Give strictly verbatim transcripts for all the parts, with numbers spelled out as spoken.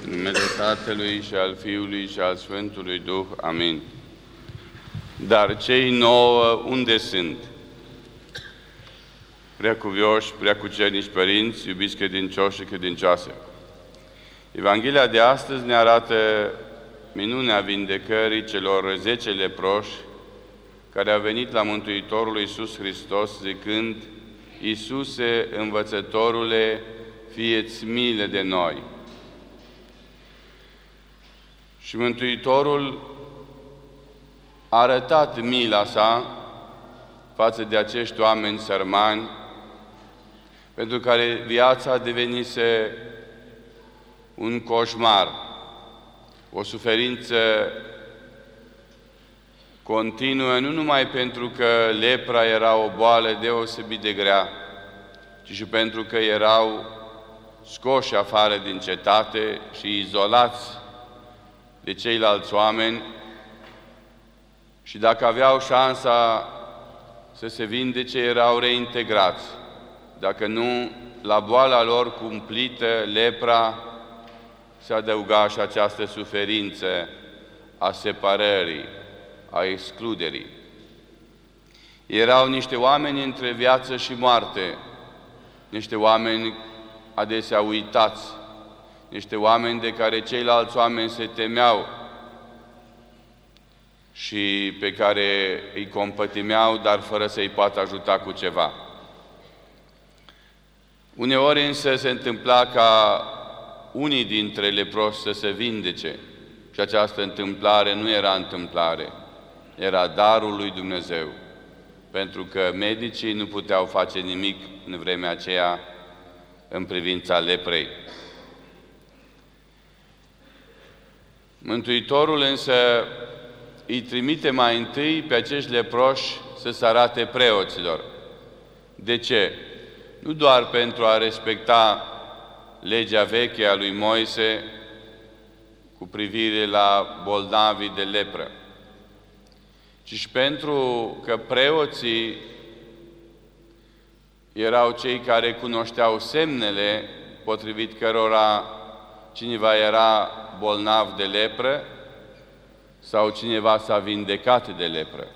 În numele Tatălui și al Fiului și al Sfântului Duh. Amin. Dar cei nouă unde sunt? Preacuvioși, preacucernici părinți, iubiți credincioși și credincioase. Evanghelia de astăzi ne arată minunea vindecării celor zece leproși care au venit la Mântuitorul Iisus Hristos zicând: Iisuse, învățătorule, fie-ți milă de noi. Și Mântuitorul a arătat mila sa față de acești oameni sărmani, pentru care viața devenise un coșmar, o suferință continuă, nu numai pentru că lepra era o boală deosebit de grea, ci și pentru că erau scoși afară din cetate și izolați de ceilalți oameni, și dacă aveau șansa să se vindece, erau reintegrați. Dacă nu, la boala lor cumplită, lepra, se adăuga și această suferință a separării, a excluderii. Erau niște oameni între viață și moarte, niște oameni adesea uitați, niște oameni de care ceilalți oameni se temeau și pe care îi compătimeau, dar fără să-i poată ajuta cu ceva. Uneori însă se întâmpla ca unii dintre leproși să se vindece și această întâmplare nu era întâmplare, era darul lui Dumnezeu, pentru că medicii nu puteau face nimic în vremea aceea în privința leprei. Mântuitorul însă îi trimite mai întâi pe acești leproși să se arate preoților. De ce? Nu doar pentru a respecta legea veche a lui Moise cu privire la bolnavii de lepră, ci și pentru că preoții erau cei care cunoșteau semnele potrivit cărora cineva era bolnav de lepră sau cineva s-a vindecat de lepră.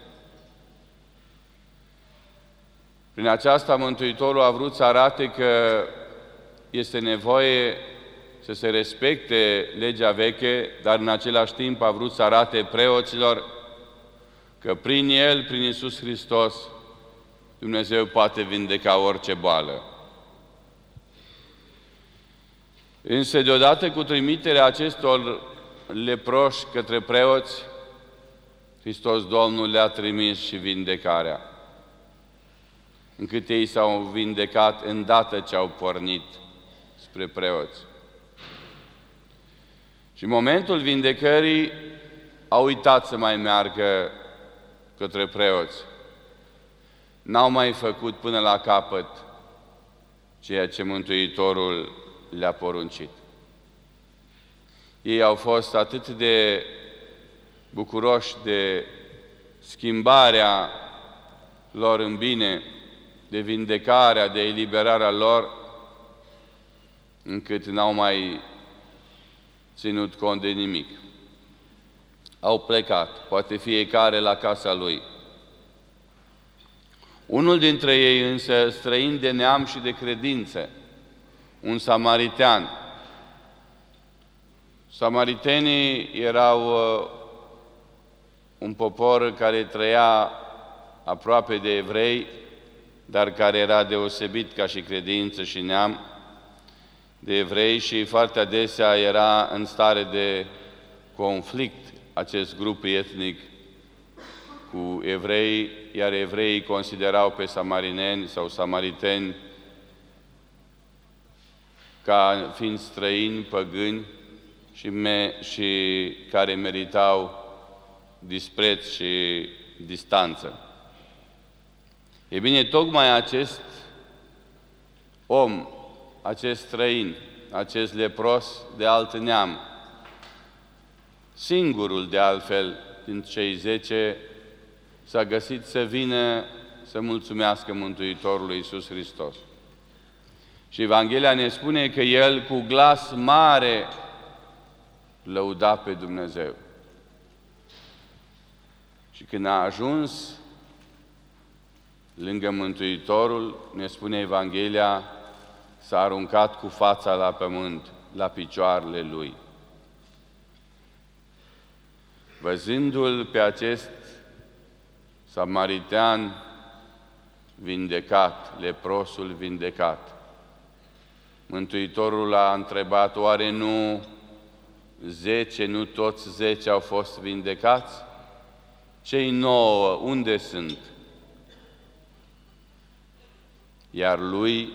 Prin aceasta, Mântuitorul a vrut să arate că este nevoie să se respecte legea veche, dar în același timp a vrut să arate preoților că prin El, prin Iisus Hristos, Dumnezeu poate vindeca orice boală. Însă, deodată cu trimiterea acestor leproși către preoți, Hristos Domnul le-a trimis și vindecarea, încât ei s-au vindecat îndată ce au pornit spre preoți. Și în momentul vindecării au uitat să mai meargă către preoți. N-au mai făcut până la capăt ceea ce Mântuitorul le-a poruncit. Ei au fost atât de bucuroși de schimbarea lor în bine, de vindecarea, de eliberarea lor, încât n-au mai ținut cont de nimic. Au plecat, poate fiecare la casa lui. Unul dintre ei însă, străin de neam și de credință, un samaritean. Samaritenii erau uh, un popor care trăia aproape de evrei, dar care era deosebit ca și credință și neam de evrei și foarte adesea era în stare de conflict acest grup etnic cu evrei, iar evreii considerau pe samarineni sau samariteni ca fiind străini, păgâni și, me, și care meritau dispreț și distanță. E bine, tocmai acest om, acest străin, acest lepros de alt neam, singurul de altfel din cei zece, s-a găsit să vină să mulțumească Mântuitorului Iisus Hristos. Și Evanghelia ne spune că el cu glas mare lăuda pe Dumnezeu. Și când a ajuns lângă Mântuitorul, ne spune Evanghelia, s-a aruncat cu fața la pământ, la picioarele Lui. Văzându-L pe acest samaritean vindecat, leprosul vindecat, Mântuitorul a întrebat, oare nu zece, nu toți zece au fost vindecați? Cei nouă, unde sunt? Iar lui,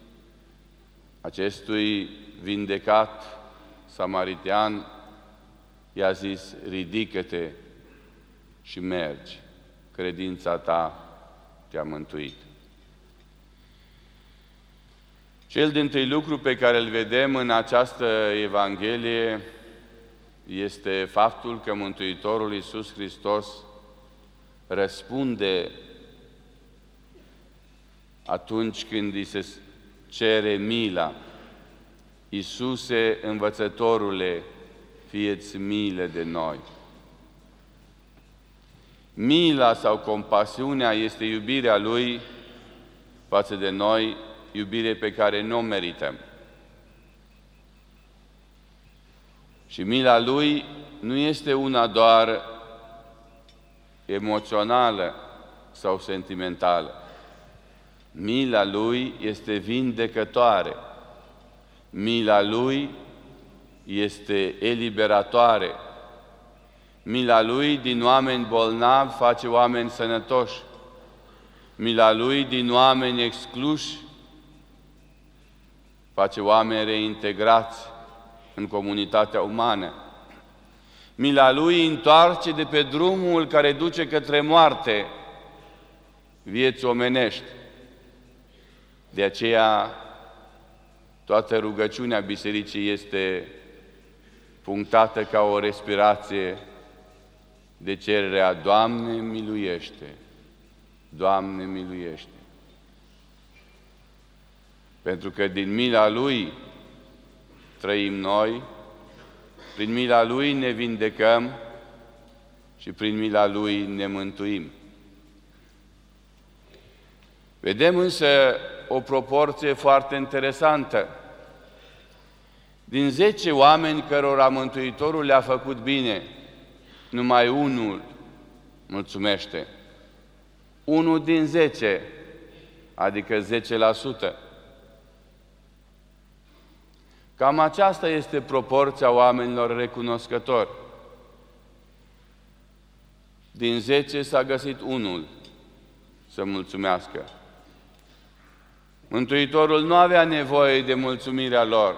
acestui vindecat samaritean, i-a zis, ridică-te și mergi, credința ta te-a mântuit. Cel dintâi lucru pe care îl vedem în această Evanghelie este faptul că Mântuitorul Iisus Hristos răspunde atunci când îi se cere mila. Iisuse, învățătorule, fie-ți milă de noi. Mila sau compasiunea este iubirea Lui față de noi, iubire pe care nu o merităm. Și mila Lui nu este una doar emoțională sau sentimentală. Mila Lui este vindecătoare. Mila Lui este eliberatoare. Mila Lui din oameni bolnavi face oameni sănătoși. Mila Lui din oameni excluși face oameni reintegrați în comunitatea umană. Mila Lui întoarce de pe drumul care duce către moarte vieți omenești. De aceea, toată rugăciunea Bisericii este punctată ca o respirație de cererea Doamne, miluiește! Doamne, miluiește! Pentru că din mila Lui trăim noi, prin mila Lui ne vindecăm și prin mila Lui ne mântuim. Vedem însă o proporție foarte interesantă. Din zece oameni cărora Mântuitorul le-a făcut bine, numai unul mulțumește. Unul din zece, adică zece la sută. Cam aceasta este proporția oamenilor recunoscători. Din zece s-a găsit unul să mulțumească. Mântuitorul nu avea nevoie de mulțumirea lor,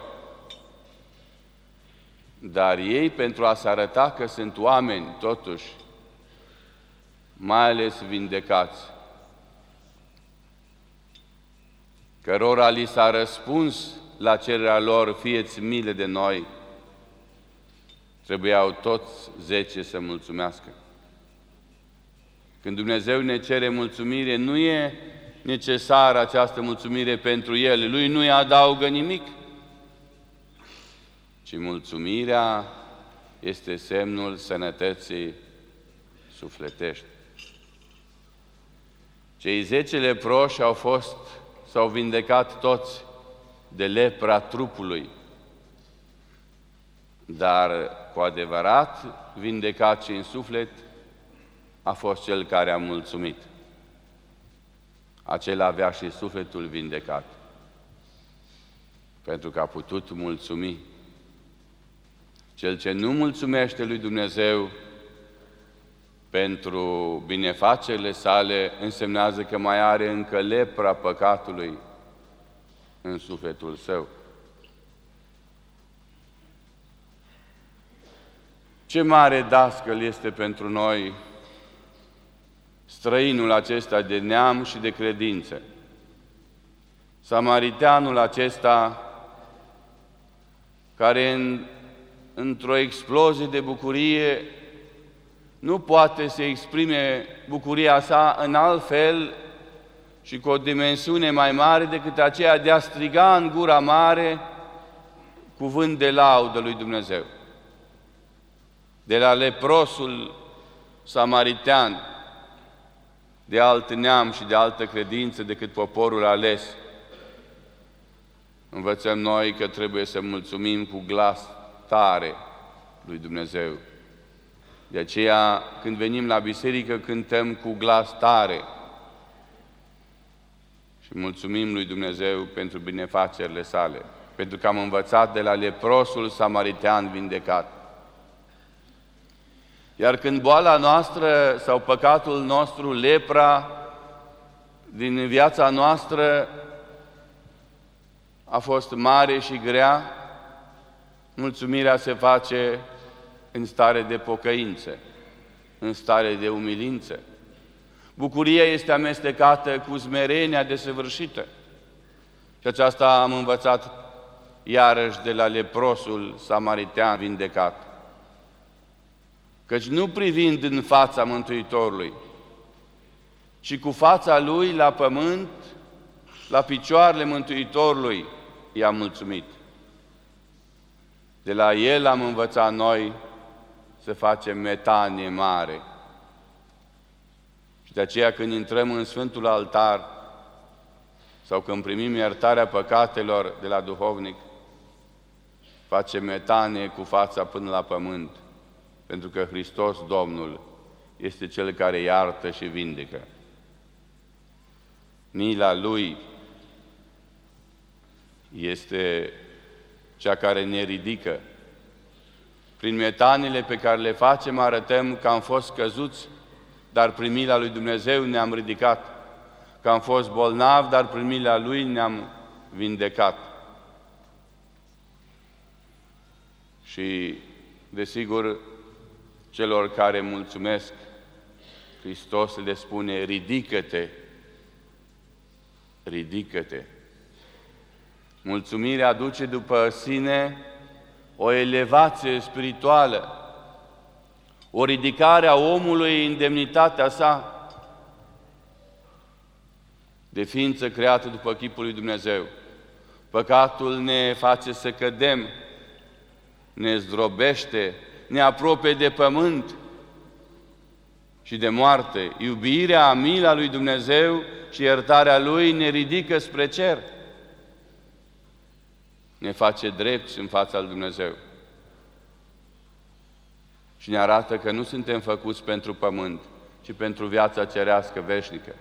dar ei, pentru a se arăta că sunt oameni, totuși, mai ales vindecați, cărora li s-a răspuns la cererea lor, fie-ți milă de noi, trebuiau toți zece să mulțumească. Când Dumnezeu ne cere mulțumire, nu e necesară această mulțumire pentru El, Lui nu îi adaugă nimic, ci mulțumirea este semnul sănătății sufletești. Cei zece leproși au fost, s-au vindecat toți de lepra trupului, dar cu adevărat vindecat și în suflet a fost cel care a mulțumit. Acela avea și sufletul vindecat, pentru că a putut mulțumi. Cel ce nu mulțumește lui Dumnezeu pentru binefacerile sale, însemnează că mai are încă lepra păcatului în sufletul său. Ce mare dascăl este pentru noi străinul acesta de neam și de credință, samariteanul acesta care în, într-o explozie de bucurie nu poate să exprime bucuria sa în alt fel și cu o dimensiune mai mare decât aceea de a striga în gura mare cuvânt de laudă lui Dumnezeu. de la leprosul samaritean, de alt neam și de altă credință decât poporul ales, învățăm noi că trebuie să mulțumim cu glas tare lui Dumnezeu. De aceea, când venim la biserică, cântăm cu glas tare și mulțumim lui Dumnezeu pentru binefacerile sale, pentru că am învățat de la leprosul samaritean vindecat. Iar când boala noastră sau păcatul nostru, lepra din viața noastră a fost mare și grea, mulțumirea se face în stare de pocăință, în stare de umilință. Bucuria este amestecată cu smerenia desăvârșită. Și aceasta am învățat iarăși de la leprosul samaritean vindecat. Căci nu privind în fața Mântuitorului, ci cu fața Lui la pământ, la picioarele Mântuitorului, i-a mulțumit. De la El am învățat noi să facem metanie mare. Și de aceea când intrăm în Sfântul Altar sau când primim iertarea păcatelor de la duhovnic, facem metanie cu fața până la pământ, pentru că Hristos Domnul este Cel care iartă și vindecă. Mila Lui este cea care ne ridică. Prin metanile pe care le facem arătăm că am fost căzuți, dar prin mila lui Dumnezeu ne-am ridicat. Că am fost bolnavi, dar prin mila Lui ne-am vindecat. Și, desigur, celor care mulțumesc, Hristos le spune, ridică-te, ridică-te. Mulțumirea aduce după sine o elevație spirituală, o ridicare a omului în demnitatea sa, de ființă creată după chipul lui Dumnezeu. Păcatul ne face să cădem, ne zdrobește, ne apropie de pământ și de moarte. Iubirea, mila lui Dumnezeu și iertarea Lui ne ridică spre cer. Ne face drepți în fața lui Dumnezeu. Și ne arată că nu suntem făcuți pentru pământ, ci pentru viața cerească veșnică.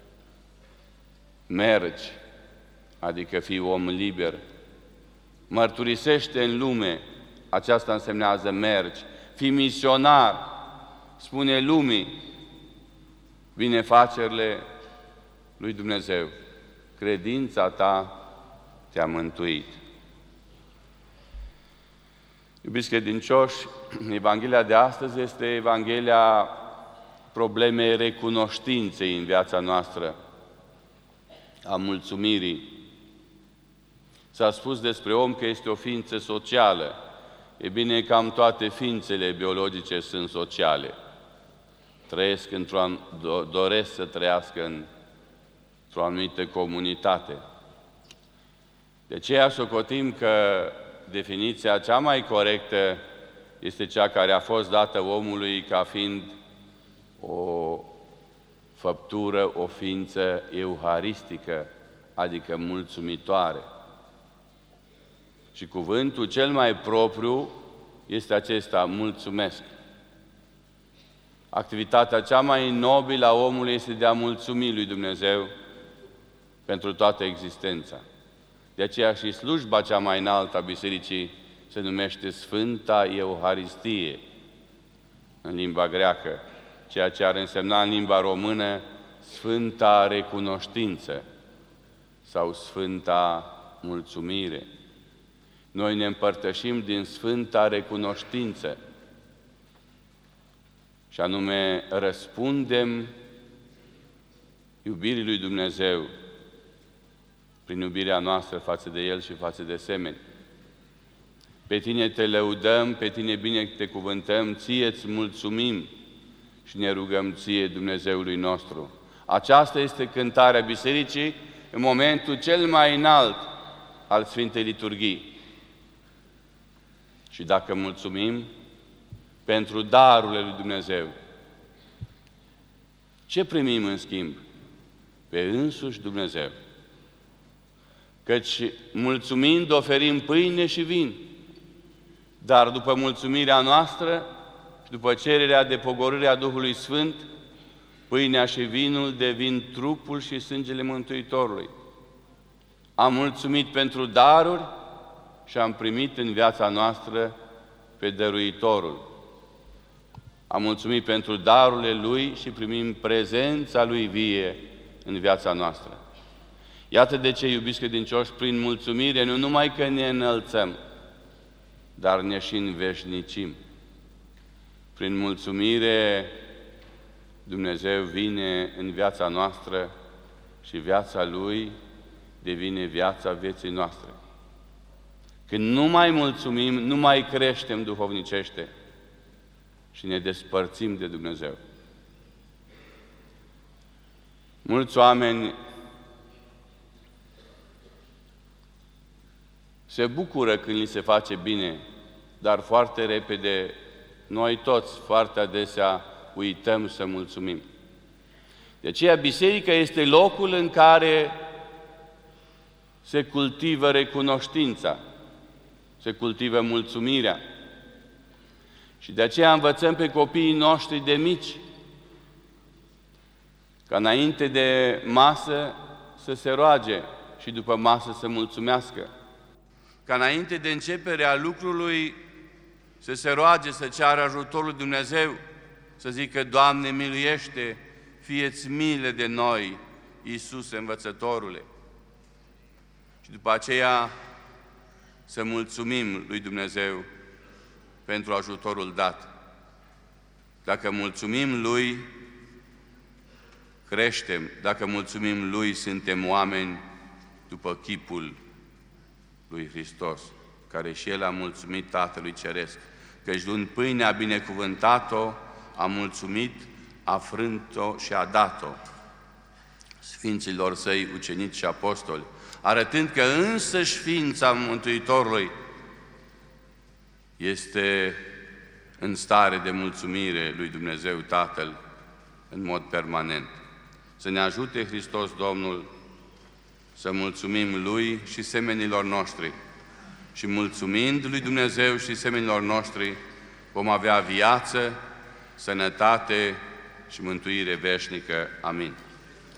Mergi, adică fii om liber. Mărturisește în lume, aceasta însemnează mergi. Fii misionar, spune lumii binefacerile lui Dumnezeu. Credința ta te-a mântuit. Iubiți credincioși, Evanghelia de astăzi este Evanghelia problemei recunoștinței în viața noastră, a mulțumirii. S-a spus despre om că este o ființă socială. E bine, cam toate ființele biologice sunt sociale. Trăiesc într-o, doresc să trăiască într-o anumită comunitate. De aceea socotim că definiția cea mai corectă este cea care a fost dată omului ca fiind o făptură, o ființă euharistică, adică mulțumitoare. Și cuvântul cel mai propriu este acesta, mulțumesc. Activitatea cea mai nobilă a omului este de a mulțumi lui Dumnezeu pentru toată existența. De aceea și slujba cea mai înaltă a Bisericii se numește Sfânta Euharistie în limba greacă, ceea ce ar însemna în limba română Sfânta Recunoștință sau Sfânta Mulțumire. Noi ne împărtășim din Sfânta Recunoștință și anume răspundem iubirii lui Dumnezeu prin iubirea noastră față de El și față de semeni. Pe Tine te lăudăm, pe Tine bine te cuvântăm, Ție-ți mulțumim și ne rugăm Ție, Dumnezeului nostru. Aceasta este cântarea Bisericii în momentul cel mai înalt al Sfintei Liturghii. Și dacă mulțumim, pentru darurile lui Dumnezeu. Ce primim în schimb? Pe însuși Dumnezeu. Căci mulțumind oferim pâine și vin, dar după mulțumirea noastră și după cererea de pogorâre a Duhului Sfânt, pâinea și vinul devin trupul și sângele Mântuitorului. Am mulțumit pentru daruri și am primit în viața noastră pe dăruitorul. Am mulțumit pentru darurile Lui și primim prezența Lui vie în viața noastră. Iată de ce, iubiți credincioși, prin mulțumire nu numai că ne înălțăm, dar ne și înveșnicim. Prin mulțumire Dumnezeu vine în viața noastră și viața Lui devine viața vieții noastre. Când nu mai mulțumim, nu mai creștem duhovnicește și ne despărțim de Dumnezeu. Mulți oameni se bucură când li se face bine, dar foarte repede, noi toți, foarte adesea, uităm să mulțumim. De aceea, biserica este locul în care se cultivă recunoștința, se cultivă mulțumirea. Și de aceea învățăm pe copiii noștri de mici ca înainte de masă să se roage și după masă să mulțumească. Ca înainte de începerea lucrului să se roage, să ceară ajutorul lui Dumnezeu, să zică: Doamne, miluiește, fie-ți milă de noi, Iisuse învățătorule. Și după aceea să mulțumim lui Dumnezeu pentru ajutorul dat. Dacă mulțumim Lui, creștem. Dacă mulțumim Lui, suntem oameni după chipul lui Hristos, care și El a mulțumit Tatălui Ceresc, căci luând pâinea a binecuvântat-o, a mulțumit, a frânt-o și a dat-o Sfinților Săi ucenici și apostoli, arătând că însăși ființa Mântuitorului este în stare de mulțumire lui Dumnezeu Tatăl în mod permanent. Să ne ajute Hristos Domnul să mulțumim Lui și semenilor noștri. Și mulțumind lui Dumnezeu și semenilor noștri, vom avea viață, sănătate și mântuire veșnică. Amin.